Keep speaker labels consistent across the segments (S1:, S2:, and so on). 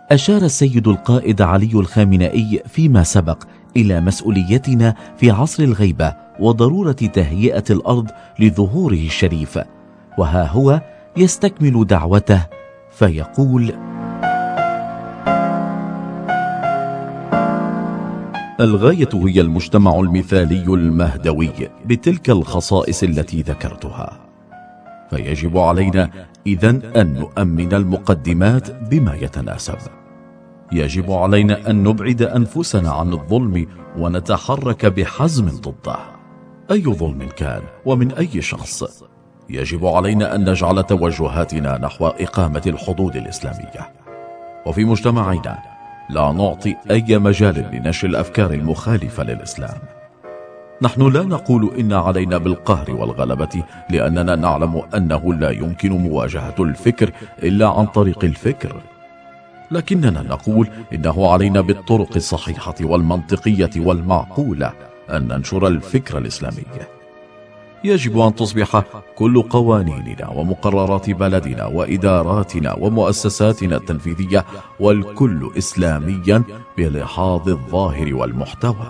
S1: أشار السيد القائد علي الخامنئي فيما سبق إلى مسؤوليتنا في عصر الغيبة وضرورة تهيئة الأرض لظهوره الشريف، وها هو يستكمل دعوته فيقول: الغاية هي المجتمع المثالي المهدوي بتلك الخصائص التي ذكرتها، فيجب علينا إذن أن نؤمن المقدمات بما يتناسب. يجب علينا أن نبعد أنفسنا عن الظلم ونتحرك بحزم ضده، أي ظلم كان ومن أي شخص. يجب علينا أن نجعل توجهاتنا نحو إقامة الحدود الإسلامية، وفي مجتمعنا لا نعطي أي مجال لنشر الأفكار المخالفة للإسلام. نحن لا نقول إن علينا بالقهر والغلبة، لأننا نعلم أنه لا يمكن مواجهة الفكر إلا عن طريق الفكر، لكننا نقول إنه علينا بالطرق الصحيحة والمنطقية والمعقولة أن ننشر الفكر الإسلامي. يجب أن تصبح كل قوانيننا ومقررات بلدنا وإداراتنا ومؤسساتنا التنفيذية والكل إسلاميا بلحاظ الظاهر والمحتوى.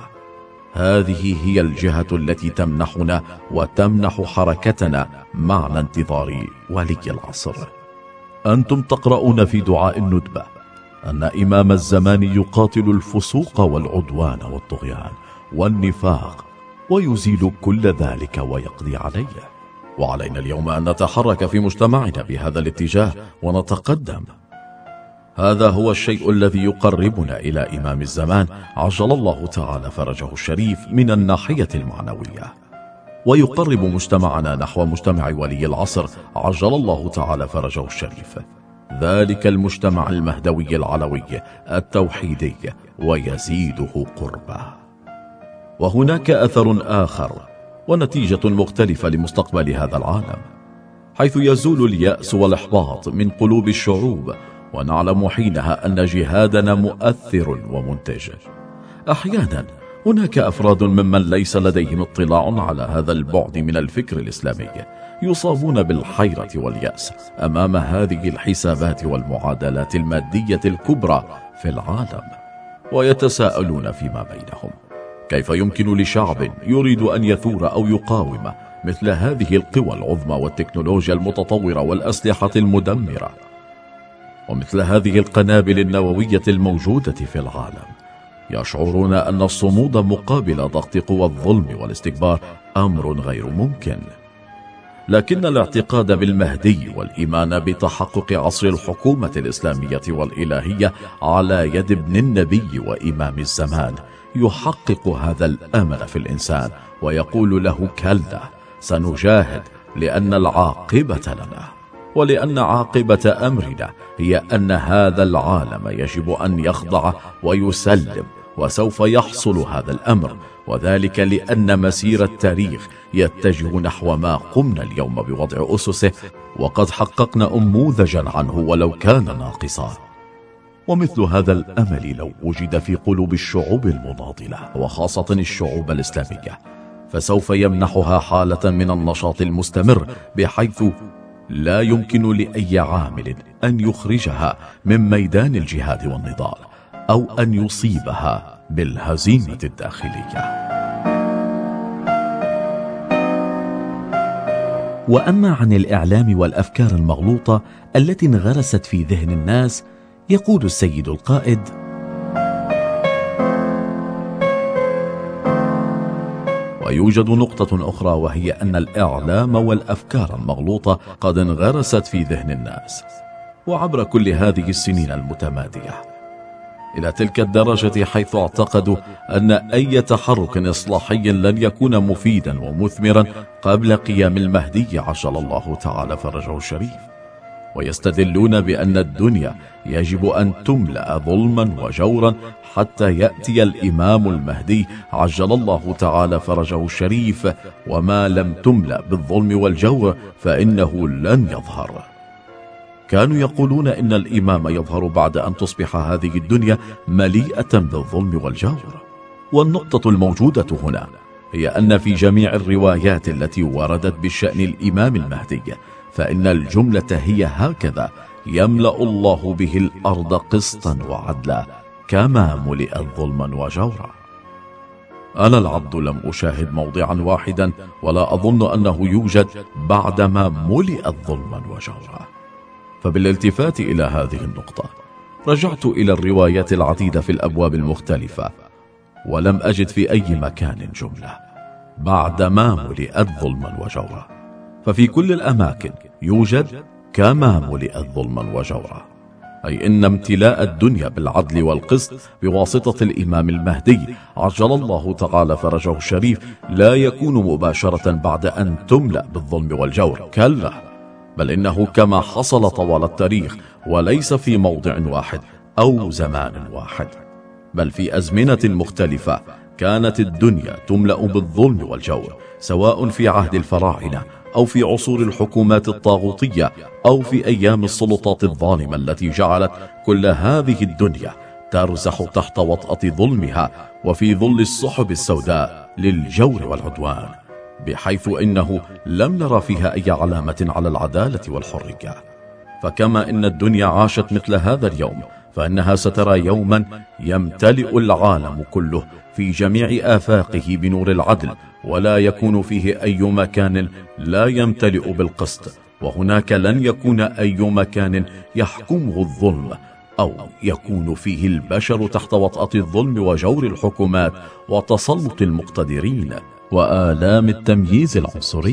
S1: هذه هي الجهة التي تمنحنا وتمنح حركتنا معنى انتظار ولي العصر. أنتم تقرؤون في دعاء الندبة أن إمام الزمان يقاتل الفسوق والعدوان والطغيان والنفاق ويزيل كل ذلك ويقضي عليه، وعلينا اليوم أن نتحرك في مجتمعنا بهذا الاتجاه ونتقدم. هذا هو الشيء الذي يقربنا إلى إمام الزمان عجل الله تعالى فرجه الشريف من الناحية المعنوية، ويقرب مجتمعنا نحو مجتمع ولي العصر عجل الله تعالى فرجه الشريف، ذلك المجتمع المهدوي العلوي التوحيدي، ويزيده قربا. وهناك أثر آخر ونتيجة مختلفة لمستقبل هذا العالم، حيث يزول اليأس والإحباط من قلوب الشعوب، ونعلم حينها أن جهادنا مؤثر ومنتج. أحيانا هناك أفراد ممن ليس لديهم اطلاع على هذا البعد من الفكر الإسلامي يصابون بالحيرة واليأس أمام هذه الحسابات والمعادلات المادية الكبرى في العالم، ويتساءلون فيما بينهم: كيف يمكن لشعب يريد أن يثور أو يقاوم مثل هذه القوى العظمى والتكنولوجيا المتطورة والأسلحة المدمرة ومثل هذه القنابل النووية الموجودة في العالم؟ يشعرون أن الصمود مقابل ضغط قوى الظلم والاستكبار أمر غير ممكن، لكن الاعتقاد بالمهدي والإيمان بتحقق عصر الحكومة الإسلامية والإلهية على يد ابن النبي وإمام الزمان يحقق هذا الأمل في الإنسان، ويقول له: كلا، سنجاهد لأن العاقبة لنا، ولأن عاقبة أمرنا هي أن هذا العالم يجب أن يخضع ويسلم، وسوف يحصل هذا الأمر، وذلك لأن مسير التاريخ يتجه نحو ما قمنا اليوم بوضع أسسه، وقد حققنا أنموذجا عنه ولو كان ناقصا. ومثل هذا الأمل لو وجد في قلوب الشعوب المناضلة وخاصة الشعوب الإسلامية، فسوف يمنحها حالة من النشاط المستمر، بحيث لا يمكن لأي عامل أن يخرجها من ميدان الجهاد والنضال أو أن يصيبها بالهزيمة الداخلية. وأما عن الإعلام والأفكار المغلوطة التي انغرست في ذهن الناس، يقول السيد القائد: ويوجد نقطة أخرى، وهي أن الإعلام والأفكار المغلوطة قد انغرست في ذهن الناس، وعبر كل هذه السنين المتمادية إلى تلك الدرجة حيث اعتقدوا أن أي تحرك إصلاحي لن يكون مفيدا ومثمرا قبل قيام المهدي عجل الله تعالى فرجه الشريف، ويستدلون بأن الدنيا يجب أن تملأ ظلما وجورا حتى يأتي الإمام المهدي عجل الله تعالى فرجه الشريف، وما لم تملأ بالظلم والجور فإنه لن يظهر. كانوا يقولون إن الإمام يظهر بعد أن تصبح هذه الدنيا مليئة بالظلم والجور. والنقطة الموجودة هنا هي أن في جميع الروايات التي وردت بشأن الإمام المهدي فإن الجملة هي هكذا: يملأ الله به الأرض قسطا وعدلا كما ملئت ظلما وجورا. أنا العبد لم أشاهد موضعا واحدا ولا أظن أنه يوجد بعدما ملئت ظلما وجورا. فبالالتفات إلى هذه النقطة رجعت إلى الروايات العديدة في الأبواب المختلفة ولم أجد في أي مكان جملة بعدما ملئت ظلما وجورا، ففي كل الأماكن يوجد كما ملئت ظلما وجورا، أي إن امتلاء الدنيا بالعدل والقسط بواسطة الإمام المهدي عجل الله تعالى فرجه الشريف لا يكون مباشرة بعد أن تملأ بالظلم والجور، كلا، بل إنه كما حصل طوال التاريخ وليس في موضع واحد أو زمان واحد، بل في أزمنة مختلفة كانت الدنيا تملأ بالظلم والجور، سواء في عهد الفراعنة أو في عصور الحكومات الطاغوتية أو في أيام السلطات الظالمة التي جعلت كل هذه الدنيا ترزح تحت وطأة ظلمها وفي ظل السحب السوداء للجور والعدوان، بحيث إنه لم نرى فيها أي علامة على العدالة والحرية. فكما إن الدنيا عاشت مثل هذا اليوم، فإنها سترى يوما يمتلئ العالم كله في جميع آفاقه بنور العدل، ولا يكون فيه أي مكان لا يمتلئ بالقسط، وهناك لن يكون أي مكان يحكمه الظلم أو يكون فيه البشر تحت وطأة الظلم وجور الحكومات وتسلط المقتدرين وآلام التمييز العنصري.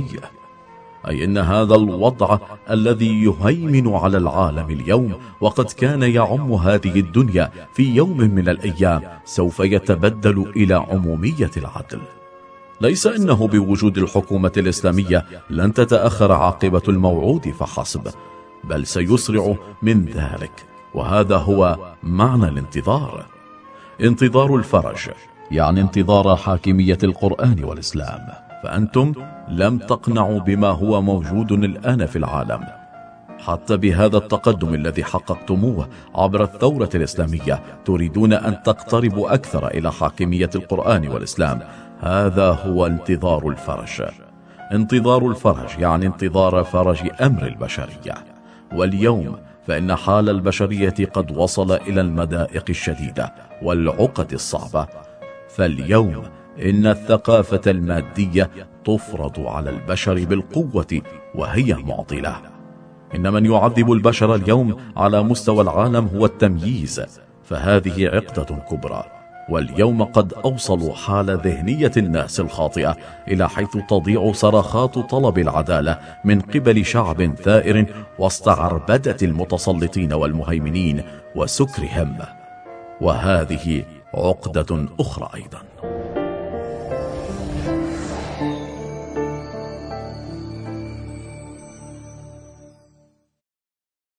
S1: أي إن هذا الوضع الذي يهيمن على العالم اليوم وقد كان يعم هذه الدنيا في يوم من الأيام سوف يتبدل إلى عمومية العدل. ليس إنه بوجود الحكومة الإسلامية لن تتأخر عاقبة الموعود فحسب، بل سيسرع من ذلك، وهذا هو معنى الانتظار. انتظار الفرج يعني انتظار حاكمية القرآن والإسلام، فأنتم لم تقنعوا بما هو موجود الآن في العالم. حتى بهذا التقدم الذي حققتموه عبر الثورة الإسلامية تريدون أن تقتربوا أكثر إلى حاكمية القرآن والإسلام. هذا هو انتظار الفرج. انتظار الفرج يعني انتظار فرج أمر البشرية. واليوم فإن حال البشرية قد وصل إلى المضائق الشديدة والعقد الصعبة، فاليوم إن الثقافة المادية تفرض على البشر بالقوة وهي معضلة. إن من يعذب البشر اليوم على مستوى العالم هو التمييز، فهذه عقدة كبرى. واليوم قد أوصلوا حال ذهنية الناس الخاطئة إلى حيث تضيع صرخات طلب العدالة من قبل شعب ثائر وسط عربدة المتسلطين والمهيمنين وسكرهم. وهذه عقدة أخرى أيضا.